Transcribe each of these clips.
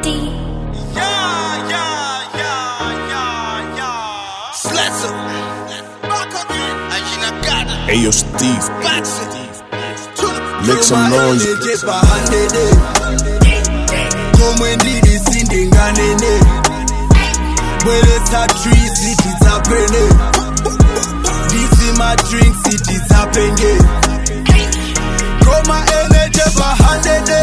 Sletzer. Ayo, Steve. Make some noise. Come ndidi sindinganene Bweletha trees it happening This is my drink it happening Koma energy bahandene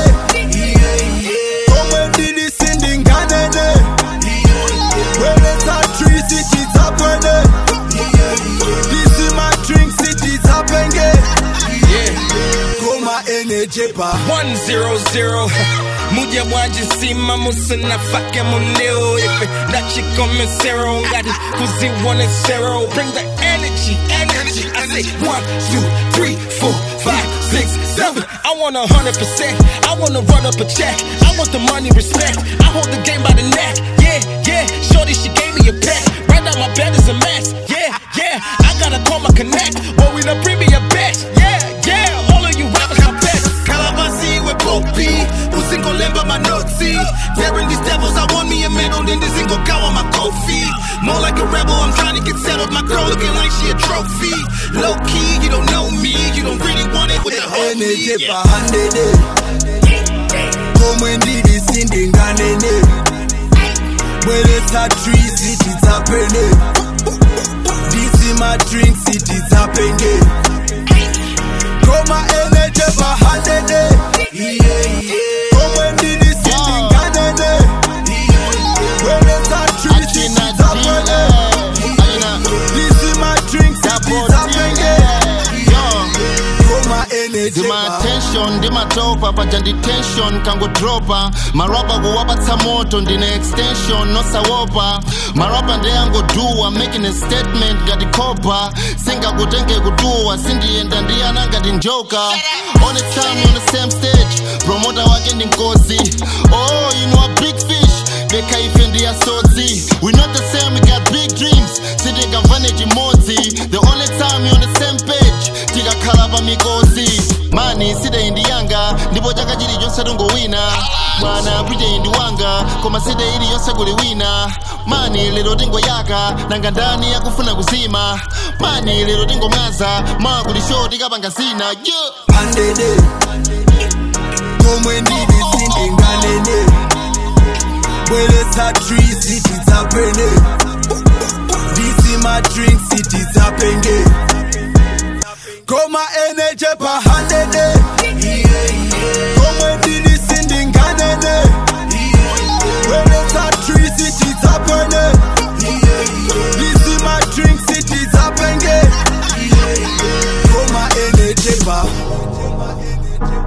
Come ndidi sindinganene Bweletha trees it happening This is my drink it happening Koma energy ba 100 Muja wajisima musana fake muneo Ife dachi come zero Got it kuzi 1 and 0 Bring the energy I say 1, 2, 3, 4, 5, 6, 7 I want 100% I wanna run up a check I want the money, respect I hold the game by the neck Yeah, shorty she gave me a bet Right now my bed is a mess Yeah, I gotta call my connect Boy we done bring me a bet Yeah, all of you rappers my best Calabasi with Poppy Usingo lemba manotsi Daring these devils, I want me a medal Then this ain't go on my coffee More like a rebel, I'm trying to get settled My girl looking like she a trophy Low key, you don't know me You don't really want it with the whole me Come ndidi sindinganene Bweletha trees it happening This is my drink it happening Koma energy bahandene Come ndidi sindinganene Bweletha trees it happening This is my drink it happening Koma energy Dima attention, dima topa, paja detention, kango dropa Maraba kuwapatsa moto, ndine extension, no sawopa Maraba ndeyango duwa, making a statement, gati kopa Singa kutenge kutuwa, sindi enda ndiyana gati njoka On the time, on the same stage, promoter wake ndi nkosi Oh, you know a big fish, beka ifendi ya sozi We not the same, we got big dreams, sindi kavanage emoji The only time you on the same page, tika kalaba mikosi Mani side indi yanga, ndipo chaka chili chonse tungowina Mwana bwije indi wanga, koma side ili yonse kuli wina Mani lero tingo yaka, nanga ndani ya kufuna kuzima Mani lero tingo mwaza, maa kuli show tikapanga zina Pandede, come ndidi sindinganene Bweletha trees it happening This is my drink it happening Koma energy bahandene Come ndidi sindinganene Bweletha trees it happening This is my drink it happening Koma energy ba